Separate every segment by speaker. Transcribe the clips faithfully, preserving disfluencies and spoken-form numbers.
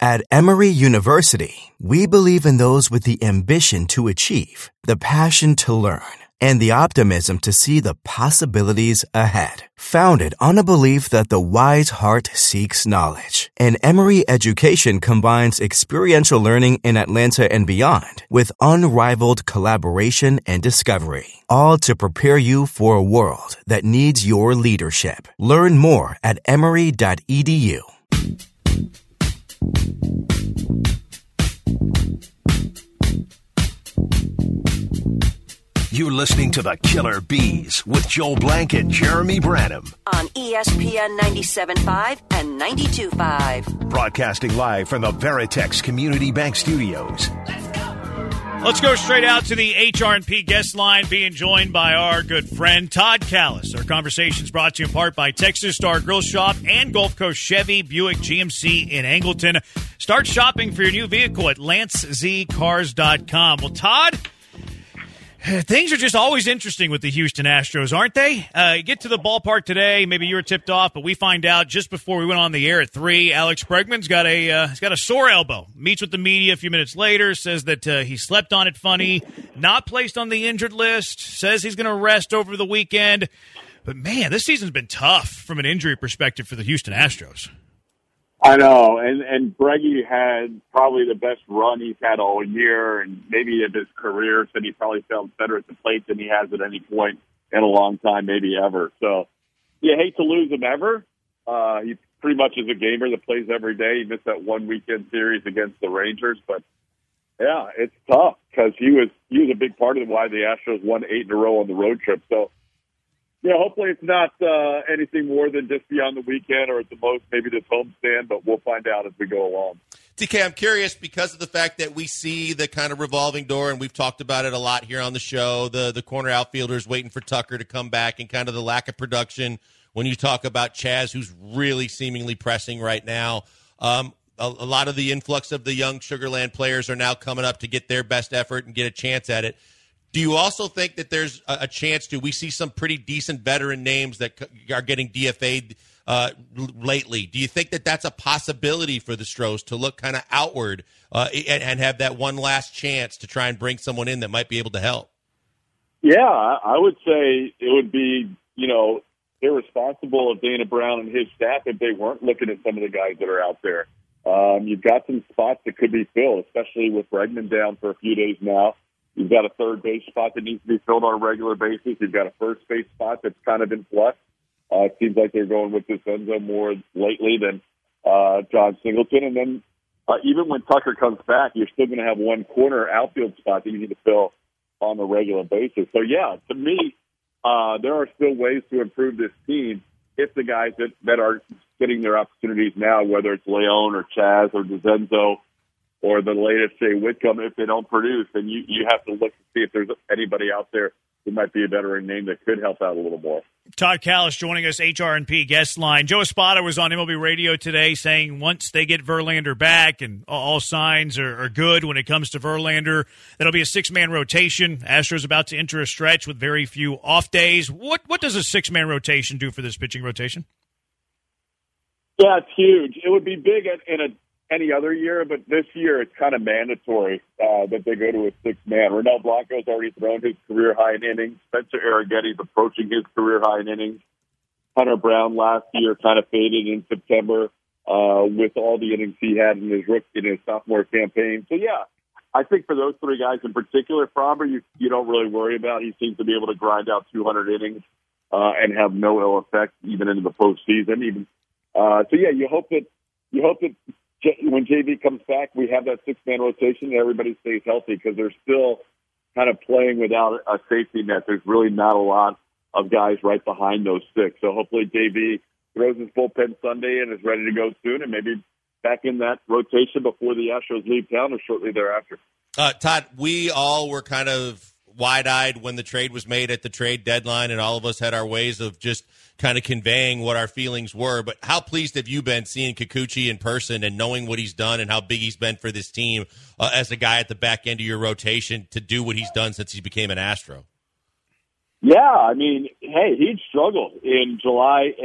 Speaker 1: At Emory University, we believe in those with the ambition to achieve, the passion to learn, and the optimism to see the possibilities ahead. Founded on a belief that the wise heart seeks knowledge, and Emory education combines experiential learning in Atlanta and beyond with unrivaled collaboration and discovery, all to prepare you for a world that needs your leadership. Learn more at emory dot e d u.
Speaker 2: You're listening to the Killer Bees with Joel Blank and Jeremy Branham
Speaker 3: on E S P N ninety-seven point five and ninety-two point five.
Speaker 2: Broadcasting live from the Veritex Community Bank Studios.
Speaker 4: Let's go straight out to the H R and P guest line, being joined by our good friend Todd Callis. Our conversation is brought to you in part by Texas Star Grill Shop and Gulf Coast Chevy Buick G M C in Angleton. Start shopping for your new vehicle at lance z cars dot com. Well, Todd, things are just always interesting with the Houston Astros, aren't they? Uh, you get to the ballpark today, maybe you were tipped off, but we find out just before we went on the air at three, Alex Bregman's got a uh, he's got a sore elbow. Meets with the media a few minutes later, says that uh, he slept on it funny, not placed on the injured list, says he's going to rest over the weekend. But, man, this season's been tough from an injury perspective for the Houston Astros.
Speaker 5: I know, and and Breggy had probably the best run he's had all year, and maybe of his career. Said he probably felt better at the plate than he has at any point in a long time, maybe ever. So you hate to lose him ever. Uh, he pretty much is a gamer that plays every day. He missed that one weekend series against the Rangers, but yeah, it's tough because he was he was a big part of why the Astros won eight in a row on the road trip. So. Yeah, hopefully it's not uh, anything more than just beyond the weekend, or at the most maybe this homestand, but we'll find out as we go along.
Speaker 6: T K, I'm curious because of the fact that we see the kind of revolving door, and we've talked about it a lot here on the show, the, the corner outfielders waiting for Tucker to come back and kind of the lack of production when you talk about Chaz, who's really seemingly pressing right now. Um, a, a lot of the influx of the young Sugarland players are now coming up to get their best effort and get a chance at it. Do you also think that there's a, a chance to, we see some pretty decent veteran names that c- are getting D F A'd uh, l- lately. Do you think that that's a possibility for the Stros to look kind of outward uh, and, and have that one last chance to try and bring someone in that might be able to help?
Speaker 5: Yeah, I would say it would be, you know, irresponsible of Dana Brown and his staff if they weren't looking at some of the guys that are out there. Um, you've got some spots that could be filled, especially with Bregman down for a few days now. You've got a third base spot that needs to be filled on a regular basis. You've got a first base spot that's kind of in flux. Uh, it seems like they're going with DeCenzo more lately than uh, John Singleton. And then uh, even when Tucker comes back, you're still going to have one corner outfield spot that you need to fill on a regular basis. So, yeah, to me, uh, there are still ways to improve this team if the guys that, that are getting their opportunities now, whether it's Leon or Chaz or DeCenzo, or the latest, say, Whitcomb, if they don't produce, then you, you have to look to see if there's anybody out there who might be a veteran name that could help out a little more.
Speaker 4: Todd Callis joining us, H R and P guest line. Joe Espada was on M L B Radio today saying once they get Verlander back and all signs are, are good when it comes to Verlander, that'll be a six-man rotation. Astros about to enter a stretch with very few off days. What, what does a six-man rotation do for this pitching rotation?
Speaker 5: Yeah, it's huge. It would be big in a any other year, but this year it's kind of mandatory uh, that they go to a six-man. Ronel Blanco's already thrown his career-high in innings. Spencer Arrighetti's approaching his career-high in innings. Hunter Brown last year kind of faded in September uh, with all the innings he had in his rookie, in his sophomore campaign. So, yeah, I think for those three guys in particular, Framber, you, you don't really worry about. He seems to be able to grind out two hundred innings uh, and have no ill effect even into the postseason. Even uh, so, yeah, you hope that you hope that when J V comes back, we have that six-man rotation and everybody stays healthy because they're still kind of playing without a safety net. There's really not a lot of guys right behind those six. So hopefully J V throws his bullpen Sunday and is ready to go soon and maybe back in that rotation before the Astros leave town or shortly thereafter.
Speaker 6: Uh, Todd, we all were kind of wide-eyed when the trade was made at the trade deadline, and all of us had our ways of just kind of conveying what our feelings were. But how pleased have you been seeing Kikuchi in person and knowing what he's done and how big he's been for this team uh, as a guy at the back end of your rotation to do what he's done since he became an Astro?
Speaker 5: Yeah, I mean, hey, he'd struggled in July and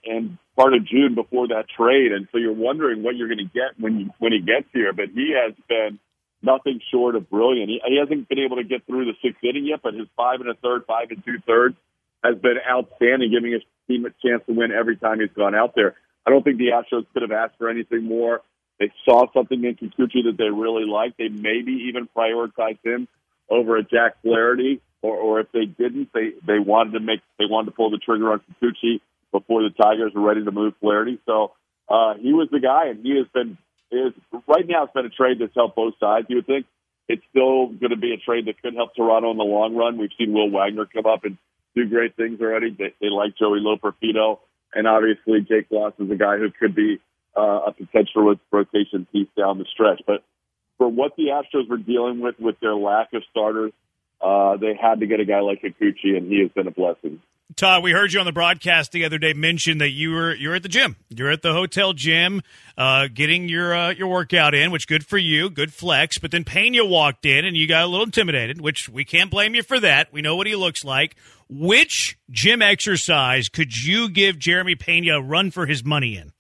Speaker 5: and part of June before that trade, and so you're wondering what you're going to get when you, when he gets here. But he has been nothing short of brilliant. He, he hasn't been able to get through the sixth inning yet, but his five and a third, five and two thirds has been outstanding, giving his team a chance to win every time he's gone out there. I don't think the Astros could have asked for anything more. They saw something in Kikuchi that they really liked. They maybe even prioritized him over a Jack Flaherty, or, or if they didn't, they, they wanted to make they wanted to pull the trigger on Kikuchi before the Tigers were ready to move Flaherty. So uh, he was the guy, and he has been is right now. It's been a trade that's helped both sides. You would think it's still going to be a trade that could help Toronto in the long run. We've seen Will Wagner come up and do great things already. They, they like Joey Loperfido, and obviously Jake Loss is a guy who could be uh, a potential rotation piece down the stretch. But for what the Astros were dealing with with their lack of starters, uh, they had to get a guy like Kikuchi, and he has been a blessing.
Speaker 4: Todd, we heard you on the broadcast the other day mention that you were you're at the gym. You're at the hotel gym, uh, getting your uh, your workout in, which good for you, good flex. But then Pena walked in, and you got a little intimidated, which we can't blame you for that. We know what he looks like. Which gym exercise could you give Jeremy Pena a run for his money in?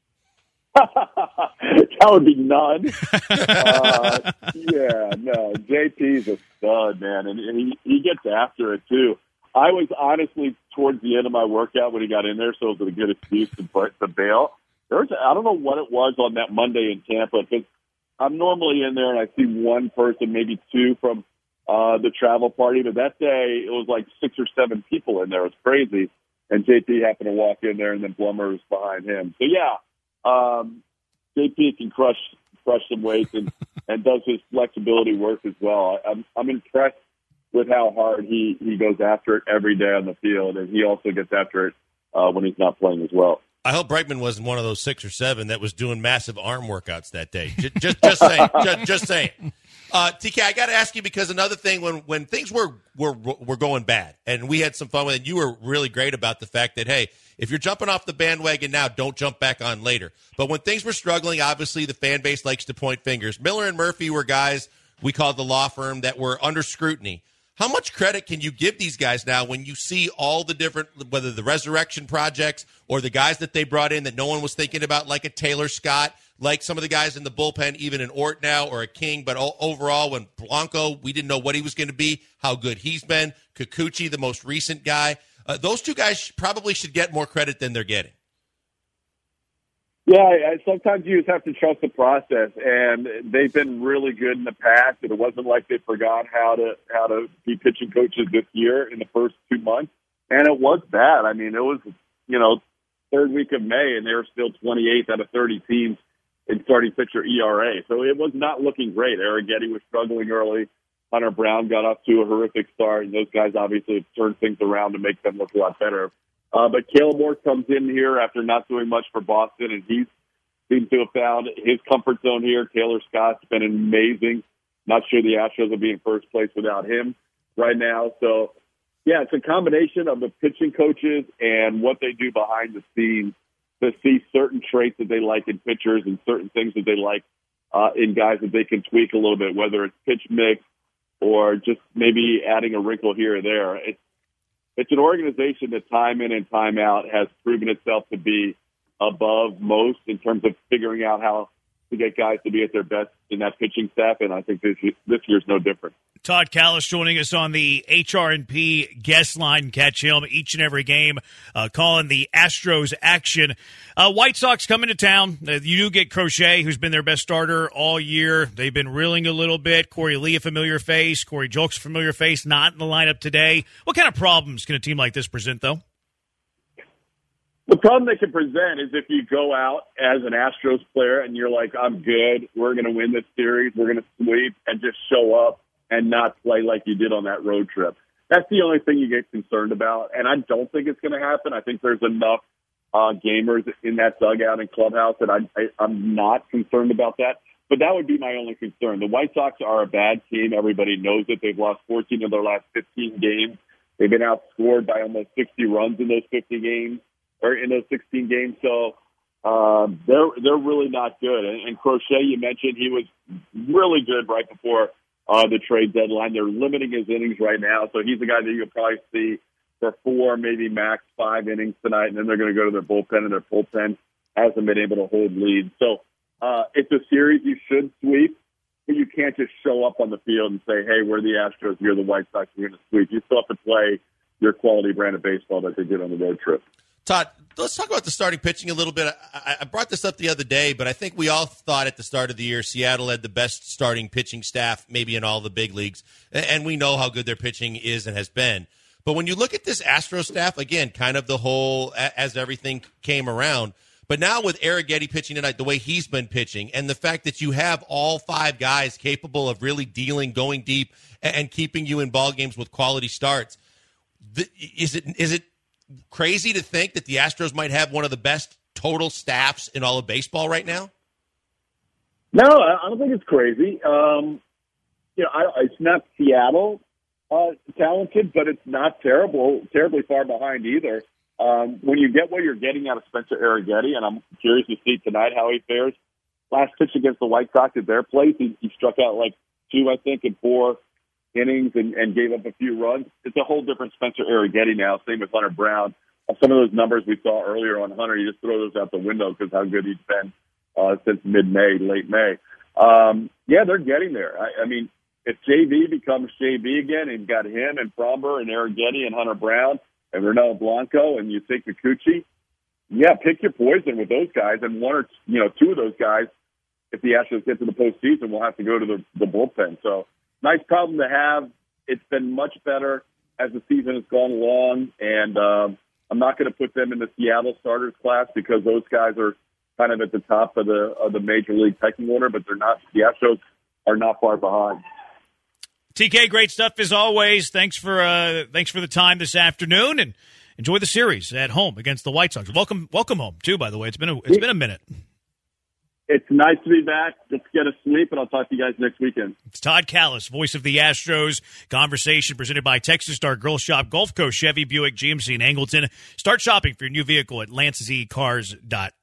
Speaker 5: That would be none. uh, yeah, no. J P's a stud, man, and he he gets after it too. I was honestly towards the end of my workout when he got in there, so it was a good excuse to, to bail. There was, I don't know what it was on that Monday in Tampa, because I'm normally in there and I see one person, maybe two from uh, the travel party, but that day it was like six or seven people in there. It was crazy. And J P happened to walk in there, and then Blummer was behind him. So, yeah, um, J P can crush crush some weights and, and does his flexibility work as well. I'm, I'm impressed with how hard he, he goes after it every day on the field, and he also gets after it uh, when he's not playing as well.
Speaker 6: I hope Bregman wasn't one of those six or seven that was doing massive arm workouts that day. Just, just, just saying. just, just saying. Uh, T K, I got to ask you, because another thing, when, when things were, were were going bad, and we had some fun with it, you were really great about the fact that, hey, if you're jumping off the bandwagon now, don't jump back on later. But when things were struggling, obviously the fan base likes to point fingers. Miller and Murphy were guys we called the law firm that were under scrutiny. How much credit can you give these guys now when you see all the different, whether the resurrection projects or the guys that they brought in that no one was thinking about, like a Taylor Scott, like some of the guys in the bullpen, even an Ort now or a King, but overall when Blanco, we didn't know what he was going to be, how good he's been. Kikuchi, the most recent guy. Uh, those two guys probably should get more credit than they're getting.
Speaker 5: Yeah, sometimes you just have to trust the process, and they've been really good in the past. And it wasn't like they forgot how to how to be pitching coaches this year in the first two months, and it was bad. I mean, it was you know third week of May, and they were still twenty-eighth out of thirty teams in starting pitcher E R A. So it was not looking great. Arrighetti was struggling early. Hunter Brown got off to a horrific start, and those guys obviously have turned things around to make them look a lot better. Uh, but Caleb Moore comes in here after not doing much for Boston, and he seems to have found his comfort zone here. Taylor Scott's been amazing. Not sure the Astros will be in first place without him right now. So, yeah, it's a combination of the pitching coaches and what they do behind the scenes to see certain traits that they like in pitchers and certain things that they like uh, in guys that they can tweak a little bit, whether it's pitch mix or just maybe adding a wrinkle here or there. It's It's an organization that time in and time out has proven itself to be above most in terms of figuring out how to get guys to be at their best in that pitching staff, and I think this this year's no different.
Speaker 4: Todd Kalas joining us on the H R and P guest line. Catch him each and every game, uh, calling the Astros action. Uh, White Sox coming to town. Uh, you do get Crochet, who's been their best starter all year. They've been reeling a little bit. Corey Lee, a familiar face. Corey Julks, a familiar face, not in the lineup today. What kind of problems can a team like this present, though?
Speaker 5: The problem they can present is if you go out as an Astros player and you're like, I'm good, we're going to win this series, we're going to sweep, and just show up and not play like you did on that road trip. That's the only thing you get concerned about, and I don't think it's going to happen. I think there's enough uh, gamers in that dugout and clubhouse that I, I, I'm not concerned about that. But that would be my only concern. The White Sox are a bad team. Everybody knows it. They've lost fourteen of their last fifteen games. They've been outscored by almost sixty runs in those fifty games. Or in those sixteen games, so um, they're they're really not good. And, and Crochet, you mentioned, he was really good right before uh, the trade deadline. They're limiting his innings right now, so he's the guy that you'll probably see for four, maybe max five innings tonight, and then they're going to go to their bullpen, and their bullpen hasn't been able to hold leads. So uh, it's a series you should sweep, but you can't just show up on the field and say, hey, we're the Astros, you're the White Sox, you're going to sweep. You still have to play your quality brand of baseball that they did on the road trip.
Speaker 6: Todd, let's talk about the starting pitching a little bit. I, I brought this up the other day, but I think we all thought at the start of the year Seattle had the best starting pitching staff maybe in all the big leagues, and we know how good their pitching is and has been. But when you look at this Astros staff, again, kind of the whole as everything came around, but now with Arrighetti pitching tonight, the way he's been pitching, and the fact that you have all five guys capable of really dealing, going deep, and keeping you in ball games with quality starts, is it is it crazy to think that the Astros might have one of the best total staffs in all of baseball right now?
Speaker 5: No, I don't think it's crazy. Um, you know, I, it's not Seattle uh, talented, but it's not terrible, terribly far behind either. Um, when you get what you're getting out of Spencer Arrighetti, and I'm curious to see tonight how he fares. Last pitch against the White Sox at their place, he, he struck out like two, I think, in four innings and, and gave up a few runs. It's a whole different Spencer Arrighetti now. Same with Hunter Brown. Uh, some of those numbers we saw earlier on Hunter, you just throw those out the window because how good he's been uh, since mid-May, late May. Um, yeah, they're getting there. I, I mean, if J V becomes J V again, and you've got him and Fromber and Arrighetti and Hunter Brown and Ronel Blanco, and you take Kikuchi, yeah, pick your poison with those guys. And one or you know two of those guys, if the Astros get to the postseason, will have to go to the, the bullpen. So nice problem to have. It's been much better as the season has gone along, and um, I'm not going to put them in the Seattle starters class because those guys are kind of at the top of the of the major league pecking order, but they're not. The Astros are not far behind.
Speaker 4: T K, great stuff as always. Thanks for uh, thanks for the time this afternoon, and enjoy the series at home against the White Sox. Welcome, welcome home too. By the way, it's been a it's been a minute.
Speaker 5: It's nice to be back. Let's get a sleep, and I'll talk to you guys next weekend.
Speaker 4: It's Todd Kalas, voice of the Astros. Conversation presented by Texas Star Girl Shop, Gulf Coast Chevy, Buick, G M C, and Angleton. Start shopping for your new vehicle at Lance Z Cars dot